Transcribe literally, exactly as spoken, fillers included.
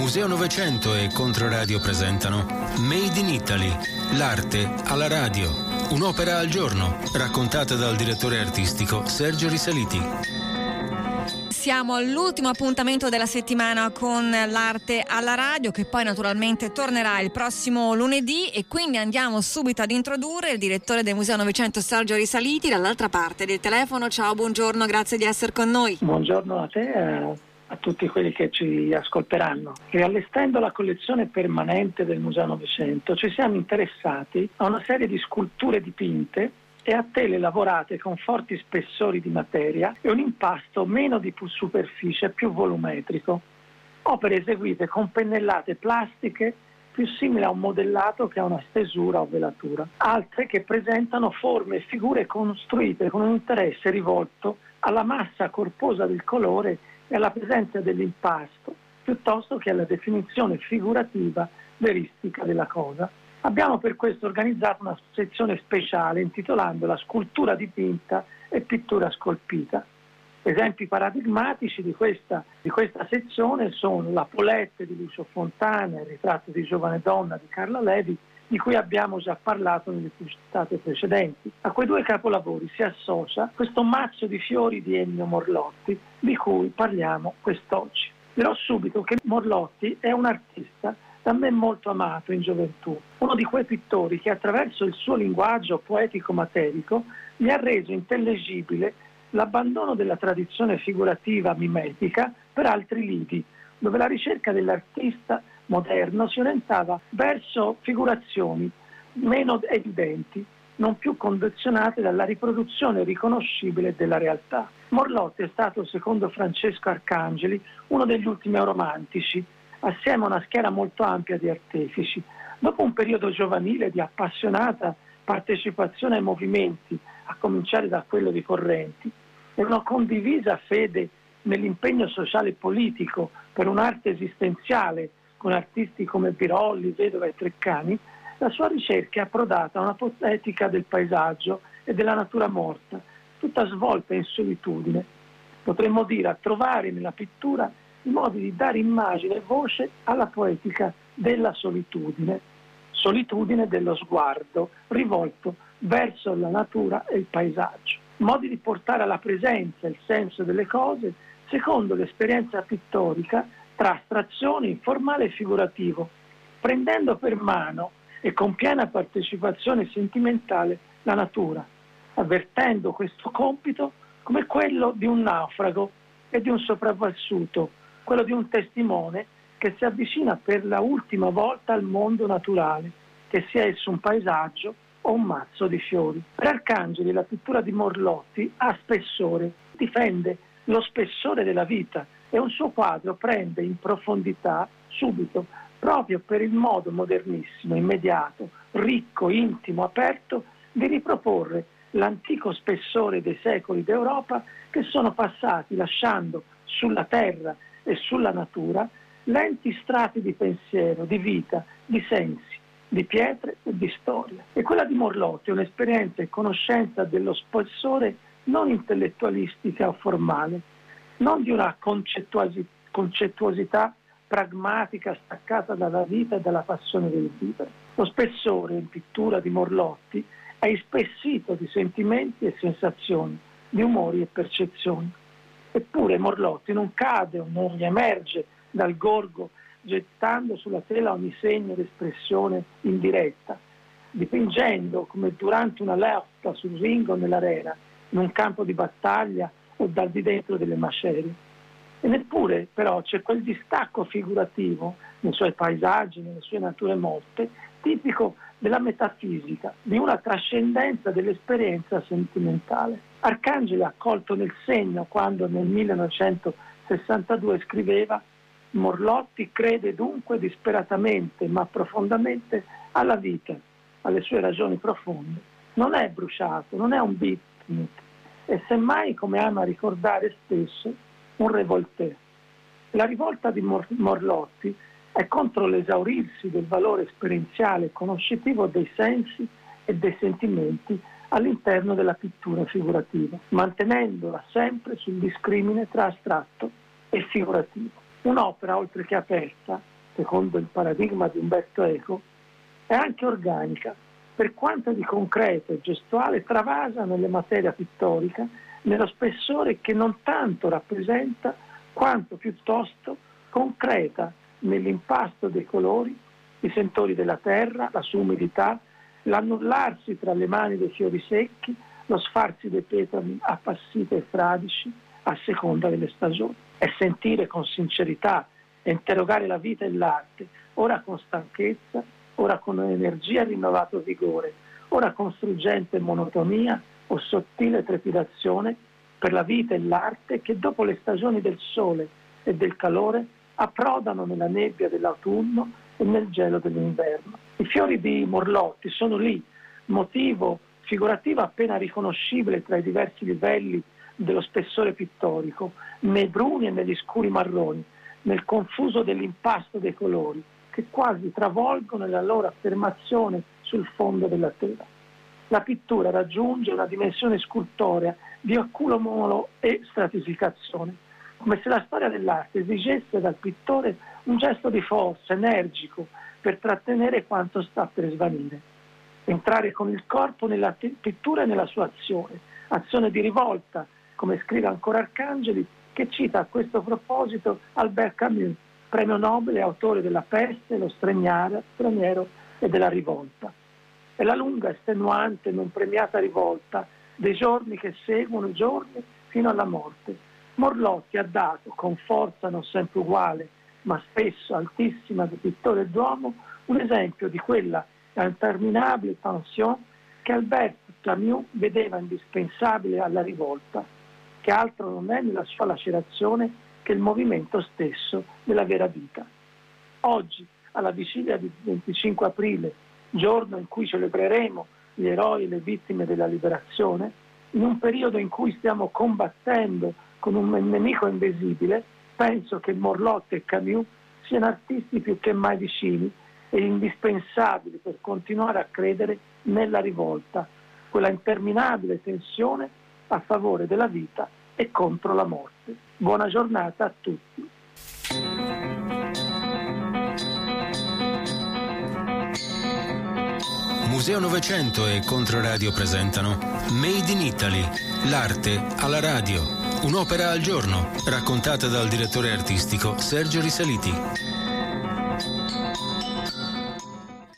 Museo Novecento e Controradio presentano Made in Italy, l'arte alla radio. Un'opera al giorno, raccontata dal direttore artistico Sergio Risaliti. Siamo all'ultimo appuntamento della settimana con l'arte alla radio, che poi naturalmente tornerà il prossimo lunedì, e quindi andiamo subito ad introdurre il direttore del Museo Novecento Sergio Risaliti dall'altra parte del telefono. Ciao, buongiorno, grazie di essere con noi. Buongiorno a te e a tutti quelli che ci ascolteranno. Riallestendo la collezione permanente del Museo Novecento ci siamo interessati a una serie di sculture dipinte e a tele lavorate con forti spessori di materia e un impasto meno di superficie e più volumetrico. Opere eseguite con pennellate plastiche più simili a un modellato che a una stesura o velatura. Altre che presentano forme e figure costruite con un interesse rivolto alla massa corposa del colore e alla presenza dell'impasto, piuttosto che alla definizione figurativa veristica della cosa. Abbiamo per questo organizzato una sezione speciale intitolandola Scultura dipinta e pittura scolpita. Esempi paradigmatici di questa, di questa sezione sono la Paulette di Lucio Fontana, il ritratto di giovane donna di Carla Levi, di cui abbiamo già parlato nelle puntate precedenti. A quei due capolavori si associa questo mazzo di fiori di Ennio Morlotti, di cui parliamo quest'oggi. Dirò subito che Morlotti è un artista da me molto amato in gioventù, uno di quei pittori che attraverso il suo linguaggio poetico-materico gli ha reso intellegibile l'abbandono della tradizione figurativa mimetica per altri lidi, dove la ricerca dell'artista moderno si orientava verso figurazioni meno evidenti, non più condizionate dalla riproduzione riconoscibile della realtà. Morlotti è stato, secondo Francesco Arcangeli, uno degli ultimi romantici, assieme a una schiera molto ampia di artefici. Dopo un periodo giovanile di appassionata partecipazione ai movimenti, a cominciare da quello di Correnti, e una condivisa fede nell'impegno sociale e politico per un'arte esistenziale con artisti come Birolli, Vedova e Treccani, la sua ricerca è approdata a una poetica del paesaggio e della natura morta, tutta svolta in solitudine. Potremmo dire a trovare nella pittura i modi di dare immagine e voce alla poetica della solitudine, solitudine dello sguardo rivolto verso la natura e il paesaggio. Modi di portare alla presenza il senso delle cose secondo l'esperienza pittorica tra astrazione, informale e figurativo, prendendo per mano e con piena partecipazione sentimentale la natura, avvertendo questo compito come quello di un naufrago e di un sopravvissuto, quello di un testimone che si avvicina per la ultima volta al mondo naturale, che sia esso un paesaggio o un mazzo di fiori. Per Arcangeli la pittura di Morlotti ha spessore, difende lo spessore della vita e un suo quadro prende in profondità subito, proprio per il modo modernissimo, immediato, ricco, intimo, aperto di riproporre l'antico spessore dei secoli d'Europa che sono passati lasciando sulla terra e sulla natura lenti strati di pensiero, di vita, di sensi, di pietre e di storia. E quella di Morlotti è un'esperienza e conoscenza dello spessore non intellettualistica o formale, non di una concettuosi- concettuosità pragmatica staccata dalla vita e dalla passione del vivere. Lo spessore in pittura di Morlotti è ispessito di sentimenti e sensazioni, di umori e percezioni. Eppure Morlotti non cade o non riemerge dal gorgo gettando sulla tela ogni segno d'espressione indiretta, dipingendo come durante una lotta sul ring o nell'arena, in un campo di battaglia o dal di dentro delle macerie. E neppure però c'è quel distacco figurativo nei suoi paesaggi, nelle sue nature morte, tipico della metafisica, di una trascendenza dell'esperienza sentimentale. Arcangeli ha colto nel segno quando nel millenovecentosessantadue scriveva: Morlotti crede dunque disperatamente ma profondamente alla vita, alle sue ragioni profonde. Non è bruciato, non è un beatnik, e semmai, come ama ricordare spesso, un revolté. La rivolta di Mor- Morlotti è contro l'esaurirsi del valore esperienziale e conoscitivo dei sensi e dei sentimenti all'interno della pittura figurativa, mantenendola sempre sul discrimine tra astratto e figurativo. Un'opera, oltre che aperta, secondo il paradigma di Umberto Eco, è anche organica, per quanto di concreto e gestuale travasa nella materia pittorica, nello spessore che non tanto rappresenta quanto piuttosto concreta nell'impasto dei colori, i sentori della terra, la sua umidità, l'annullarsi tra le mani dei fiori secchi, lo sfarzi dei petali appassiti e fradici a seconda delle stagioni. È sentire con sincerità e interrogare la vita e l'arte, ora con stanchezza, ora con energia e rinnovato vigore, ora con struggente monotonia o sottile trepidazione per la vita e l'arte che dopo le stagioni del sole e del calore approdano nella nebbia dell'autunno e nel gelo dell'inverno. I fiori di Morlotti sono lì, motivo figurativo appena riconoscibile tra i diversi livelli dello spessore pittorico, nei bruni e negli scuri marroni, nel confuso dell'impasto dei colori, che quasi travolgono la loro affermazione sul fondo della tela. La pittura raggiunge una dimensione scultorea di accumulo e stratificazione, come se la storia dell'arte esigesse dal pittore un gesto di forza, energico, per trattenere quanto sta per svanire. Entrare con il corpo nella pittura e nella sua azione, azione di rivolta, come scrive ancora Arcangeli, che cita a questo proposito Albert Camus, premio Nobel e autore della Peste, lo straniero e della rivolta. È la lunga, estenuante, non premiata rivolta dei giorni che seguono i giorni fino alla morte. Morlotti ha dato, con forza non sempre uguale, ma spesso altissima di pittore e d'uomo, un esempio di quella interminabile tension che Albert Camus vedeva indispensabile alla rivolta, che altro non è nella sua lacerazione che il movimento stesso della vera vita. Oggi, alla vigilia del venticinque aprile, giorno in cui celebreremo gli eroi e le vittime della liberazione, in un periodo in cui stiamo combattendo con un nemico invisibile, penso che Morlotti e Camus siano artisti più che mai vicini e indispensabili per continuare a credere nella rivolta, quella interminabile tensione a favore della vita e contro la morte. Buona giornata a tutti. Museo Novecento e Controradio presentano Made in Italy, l'arte alla radio. Un'opera al giorno, raccontata dal direttore artistico Sergio Risaliti.